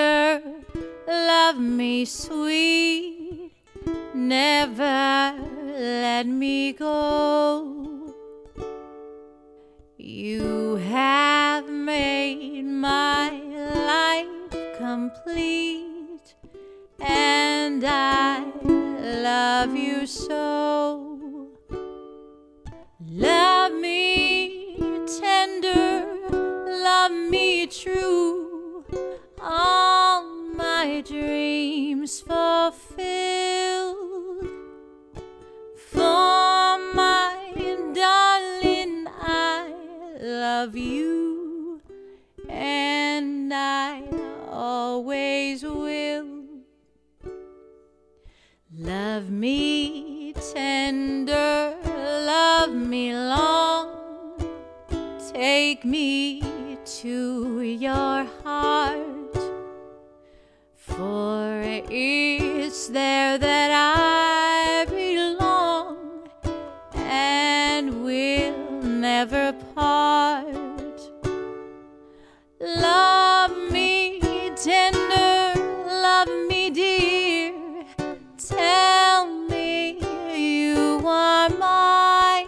tender, love me sweet, never let me go. You have made my life complete, and I love you so. Love me tender, love me true, all my dreams fulfilled. For my darling, I love you, and I always will. Love me tender, love me long, take me to your heart, for it's there that I belong and will never part. Love me tender, love me dear, tell me you are mine.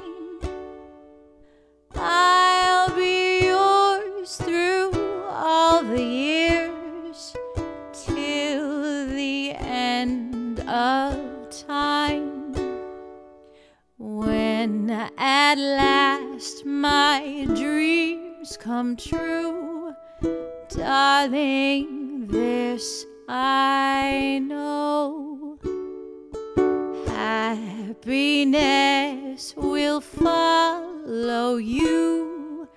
I'll be yours through all the years, till the end of time. When at last my dreams come true, darling, this I know: happiness will follow you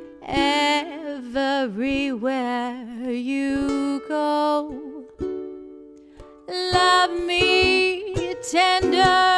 everywhere you go. Love me tender,